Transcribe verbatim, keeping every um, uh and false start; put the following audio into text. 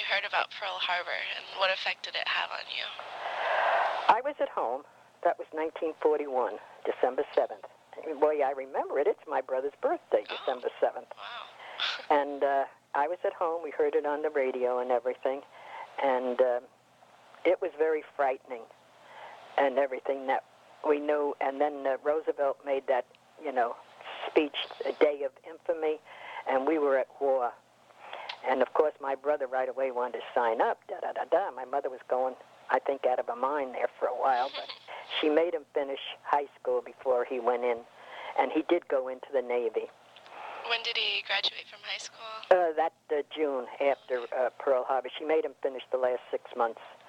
you heard about Pearl Harbor, and what effect did it have on you? I was at home. That was nineteen forty-one, December seventh. Boy, I remember it. It's my brother's birthday, Oh, December seventh. Wow. And uh, I was at home. We heard it on the radio and everything. And uh, it was very frightening and everything that we knew. And then uh, Roosevelt made that, you know, speech, a day of infamy, and we were at war. And, of course, my brother right away wanted to sign up, da-da-da-da. My mother was going, I think, out of her mind there for a while, but she made him finish high school before he went in, and he did go into the Navy. When did he graduate from high school? Uh, that uh, June after uh, Pearl Harbor. She made him finish the last six months